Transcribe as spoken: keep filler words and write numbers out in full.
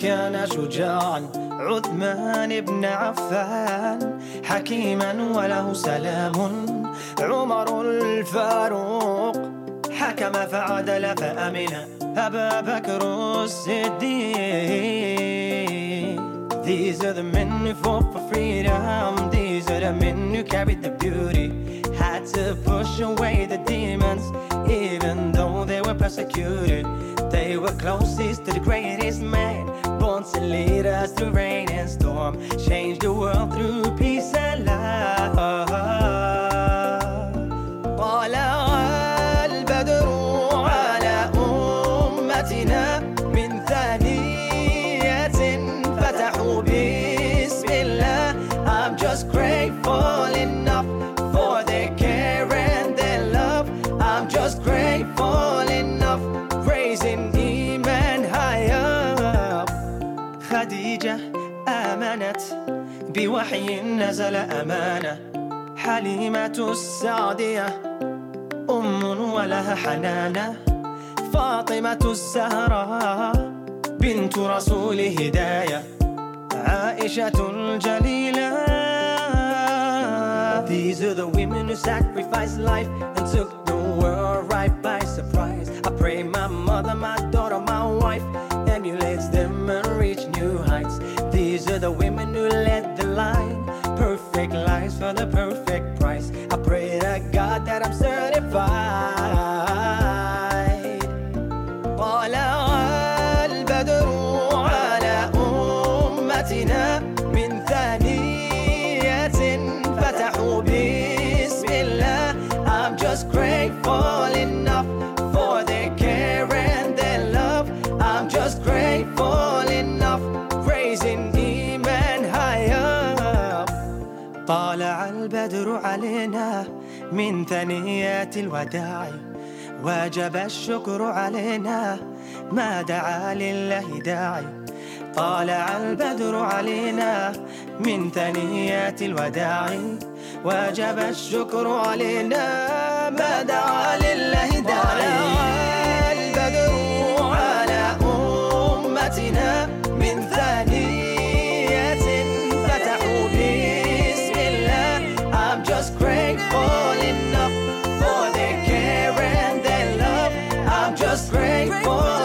كان شجاعا عثمان بن عفان، حكيما وله سلام عمر الفاروق، حكم فعدل فأمن أبا بكر الصديق. These are the men who fought for freedom. These are the men who carried the beauty, had to push away the demons even though they were persecuted. They were closest to the greatest man, born to lead us through rain and storm, change the world through peace and love. طلع البدر على أمتنا من ثانية فتحوا بسم الله. I'm just grateful enough for their care and their love. I'm just grateful enough, praising إيمان high up. خديجة آمنت بوحي نزل أمانة، حليمة السعدية أم ولها حنانة، فاطمة الزهراء بنت رسول هداية، عائشة الجليلة. These are the women who sacrificed life and took the world right by surprise. I pray my mother, my daughter, my wife emulates them and reach new heights. These are the women who led the line, perfect lives for the perfect price. I pray to God that I'm certified. طلع البدر على أمتنا من ثانية فتحوا بسم الله. I'm just grateful enough for their care and their love. I'm just grateful enough, praising إيمان high up. طالع البدر علينا من ثنيات الوداع، وجب الشكر علينا ما دعا لله داعي. طالع البدر علينا من ثنيات الوداع، وجب الشكر علينا ما دعا لله داعي. طالع البدر على أمتنا من ثانية فتحوا بسم الله. I'm just grateful enough for their care and their love. I'm just grateful